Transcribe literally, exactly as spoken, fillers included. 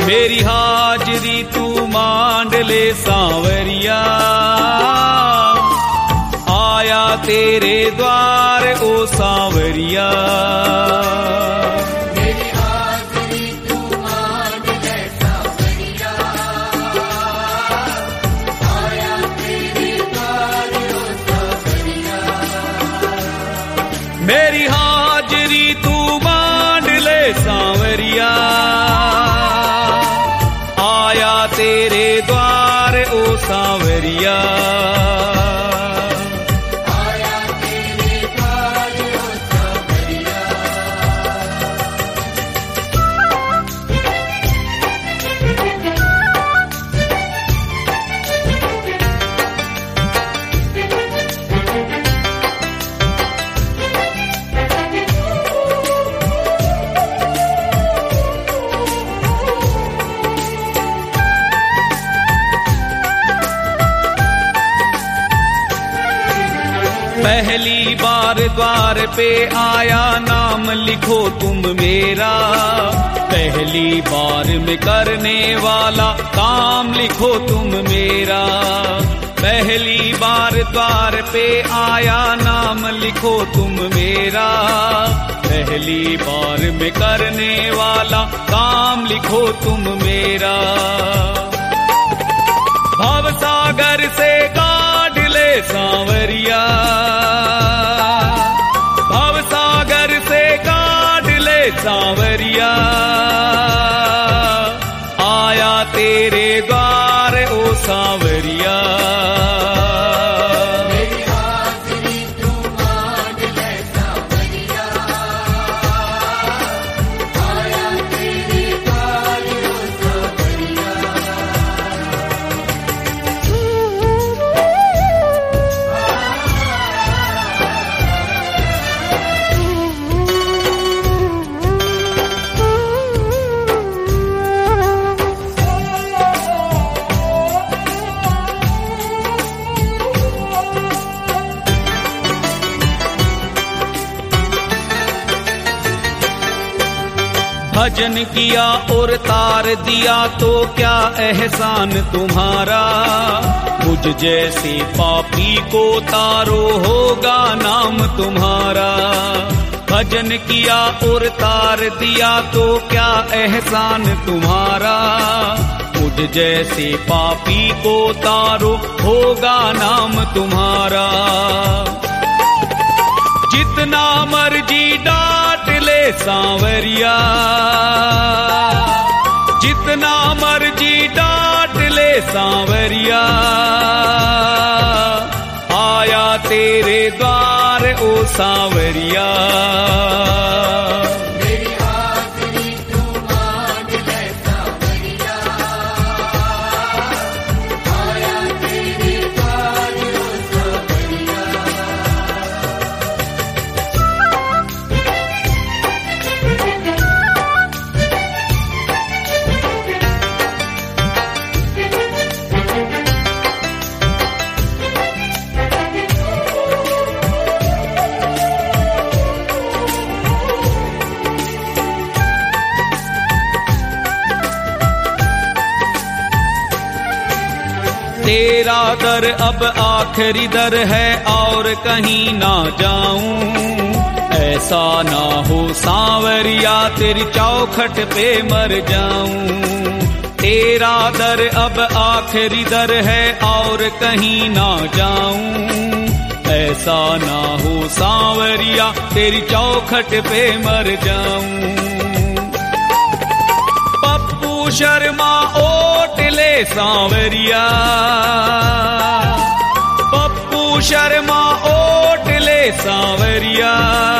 मेरी हाजरी तू मांड ले सांवरिया, आया तेरे द्वार ओ सांवरिया। मेरी हाजरी तू मांड ले सांवरिया, आया तेरे द्वार ओ सांवरिया। मेरी हाजरी तू मांड ले सांवरिया, आया तेरे द्वार ओ सांवरिया। पहली बार द्वार पे आया, नाम लिखो तुम मेरा। पहली बार में करने वाला, काम लिखो तुम मेरा। पहली बार द्वार पे आया, नाम लिखो तुम मेरा। पहली बार में करने वाला, काम लिखो तुम मेरा। भव सागर से काढ़ ले सांवरिया, भव सागर से काढ़ ले सांवरिया। आया तेरे द्वार ओ सांवरिया। मेरी हाजरी तू मांड ले सांवरिया, आया तेरे द्वार ओ सांवरिया। भजन किया और तार दिया तो क्या एहसान तुम्हारा। मुझ जैसे पापी को तारो होगा नाम तुम्हारा। भजन किया और तार दिया तो क्या एहसान तुम्हारा। मुझ जैसे पापी को तारो होगा नाम तुम्हारा। जितना मर्जी डांट ले सांवरिया, जितना मर्जी डांट ले सांवरिया। आया तेरे द्वार ओ सांवरिया। मेरी हाजरी तू मांड ले सांवरिया, आया तेरे द्वार ओ सांवरिया। तेरा दर अब आखिरी दर है और कहीं ना जाऊं। ऐसा ना हो सांवरिया तेरी चौखट पे मर जाऊं। तेरा दर अब आखिरी दर है और कहीं ना जाऊं। ऐसा ना हो सांवरिया तेरी चौखट पे मर जाऊं। पप्पू शर्मा ओट ले सांवरिया, पप्पू शर्मा ओट ले सांवरिया।